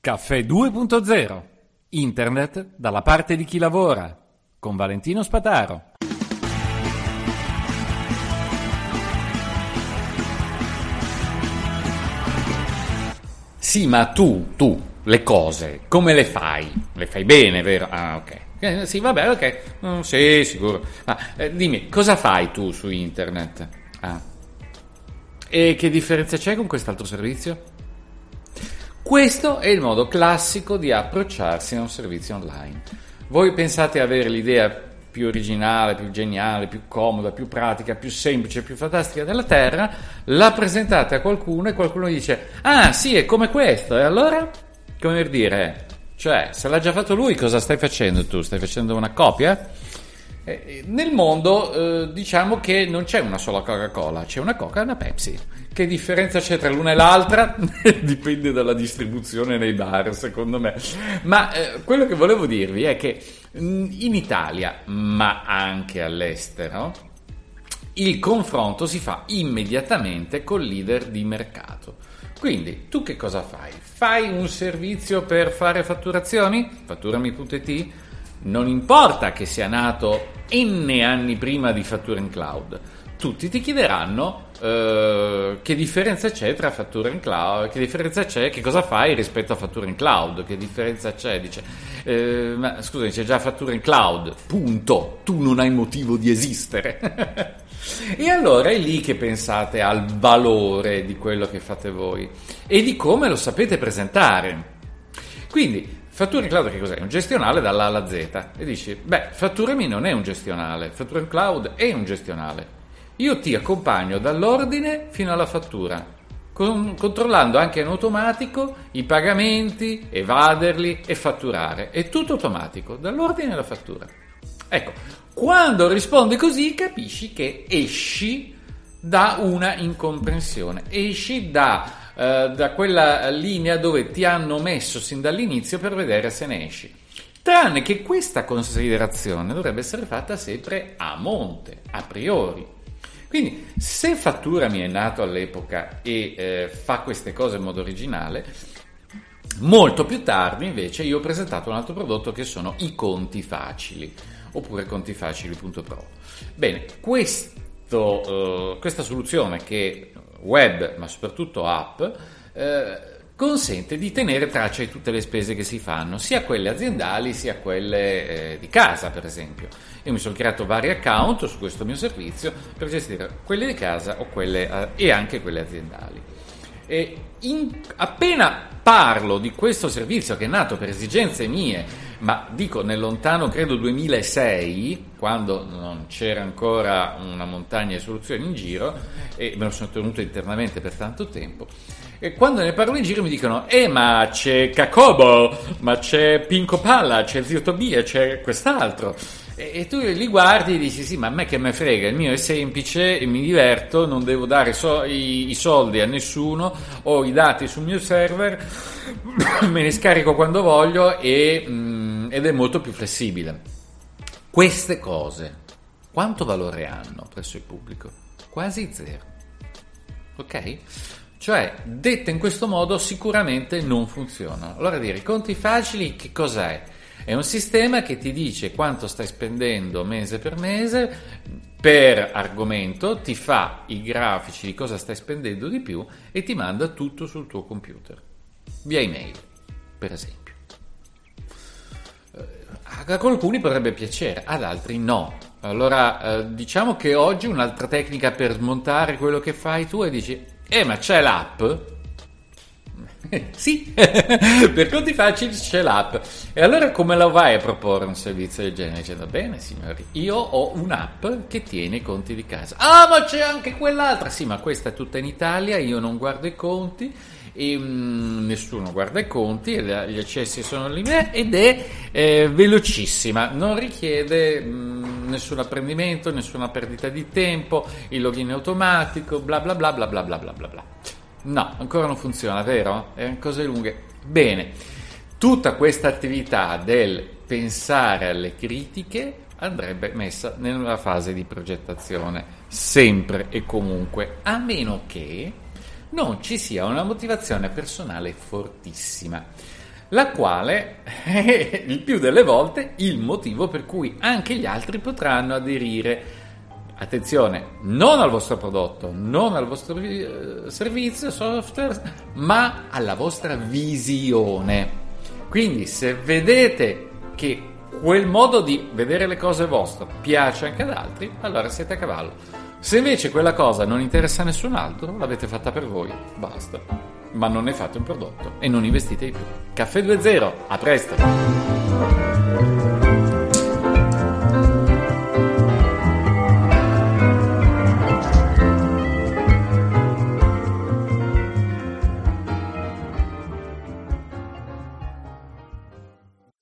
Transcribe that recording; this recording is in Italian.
Caffè 2.0. Internet dalla parte di chi lavora. Con Valentino Spataro. Sì, ma tu, le cose, come le fai? Le fai bene, vero? Ah, ok. Sì, vabbè, ok. Sì, sicuro. Ma dimmi, cosa fai tu su internet? Ah. E che differenza c'è con quest'altro servizio? Questo è il modo classico di approcciarsi a un servizio online. Voi pensate avere l'idea più originale, più geniale, più comoda, più pratica, più semplice, più fantastica della Terra, la presentate a qualcuno e qualcuno dice: ah sì, è come questo, e allora? Come per dire, cioè, se l'ha già fatto lui, cosa stai facendo tu? Stai facendo una copia? Nel mondo diciamo che non c'è una sola Coca-Cola, c'è una Coca e una Pepsi. Che differenza c'è tra l'una e l'altra? Dipende dalla distribuzione nei bar, secondo me. Ma quello che volevo dirvi è che in Italia, ma anche all'estero, il confronto si fa immediatamente col leader di mercato. Quindi, tu che cosa fai? Fai un servizio per fare fatturazioni? Fatturami.it? Non importa che sia nato N anni prima di Fattura in Cloud, tutti ti chiederanno che differenza c'è tra Fattura in Cloud, che differenza c'è, che cosa fai rispetto a Fattura in Cloud, che differenza c'è, dice ma scusami, c'è già Fattura in Cloud, punto, tu non hai motivo di esistere. E allora è lì che pensate al valore di quello che fate voi e di come lo sapete presentare. Quindi Fattura in Cloud che cos'è? Un gestionale dalla A alla Z. E dici, beh, Fatturami non è un gestionale, Fattura in Cloud è un gestionale. Io ti accompagno dall'ordine fino alla fattura, controllando anche in automatico i pagamenti, evaderli e fatturare. È tutto automatico, dall'ordine alla fattura. Ecco, quando rispondi così capisci che esci da una incomprensione, esci da quella linea dove ti hanno messo sin dall'inizio per vedere se ne esci. Tranne che questa considerazione dovrebbe essere fatta sempre a monte, a priori. Quindi se Fatturami è nato all'epoca e fa queste cose in modo originale, molto più tardi invece io ho presentato un altro prodotto che sono i conti facili, oppure contifacili.pro. Bene, questa soluzione che web, ma soprattutto app, consente di tenere traccia di tutte le spese che si fanno, sia quelle aziendali sia quelle di casa, per esempio. Io mi sono creato vari account su questo mio servizio per gestire quelle di casa o quelle e anche quelle aziendali. E appena parlo di questo servizio che è nato per esigenze mie, ma dico nel lontano credo 2006, quando non c'era ancora una montagna di soluzioni in giro e me lo sono tenuto internamente per tanto tempo, e quando ne parlo in giro mi dicono ma c'è Cacobo, ma c'è Pinco Palla, c'è Zio Tobia, c'è quest'altro. E tu li guardi e dici sì, ma a me che me frega, il mio è semplice e mi diverto, non devo dare i soldi a nessuno, ho i dati sul mio server, me ne scarico quando voglio ed è molto più flessibile. Queste cose quanto valore hanno presso il pubblico? Quasi zero. Ok? Cioè, dette in questo modo sicuramente non funzionano. Allora dire, i conti facili che cos'è? È un sistema che ti dice quanto stai spendendo mese per mese per argomento, ti fa i grafici di cosa stai spendendo di più e ti manda tutto sul tuo computer, via email, per esempio. A alcuni potrebbe piacere, ad altri no. Allora diciamo che oggi un'altra tecnica per smontare quello che fai tu è dici, ma c'è l'app? Sì, per conti facili c'è l'app. E allora come la vai a proporre un servizio del genere? Dicendo, bene signori, io ho un'app che tiene i conti di casa. Ah, ma c'è anche quell'altra. Sì, ma questa è tutta in Italia, io non guardo i conti e nessuno guarda i conti, gli accessi sono lì ed è velocissima, non richiede nessun apprendimento, nessuna perdita di tempo, il login è automatico, bla bla bla bla bla bla bla bla bla. No, ancora non funziona, vero? È cose lunghe. Bene, tutta questa attività del pensare alle critiche andrebbe messa nella fase di progettazione, sempre e comunque, a meno che non ci sia una motivazione personale fortissima. la quale è il più delle volte il motivo per cui anche gli altri potranno aderire. Attenzione, non al vostro prodotto, non al vostro servizio, software, ma alla vostra visione. Quindi se vedete che quel modo di vedere le cose vostro piace anche ad altri, allora siete a cavallo. Se invece quella cosa non interessa a nessun altro, l'avete fatta per voi, basta. Ma non ne fate un prodotto e non investite di più. Caffè 2.0, a presto!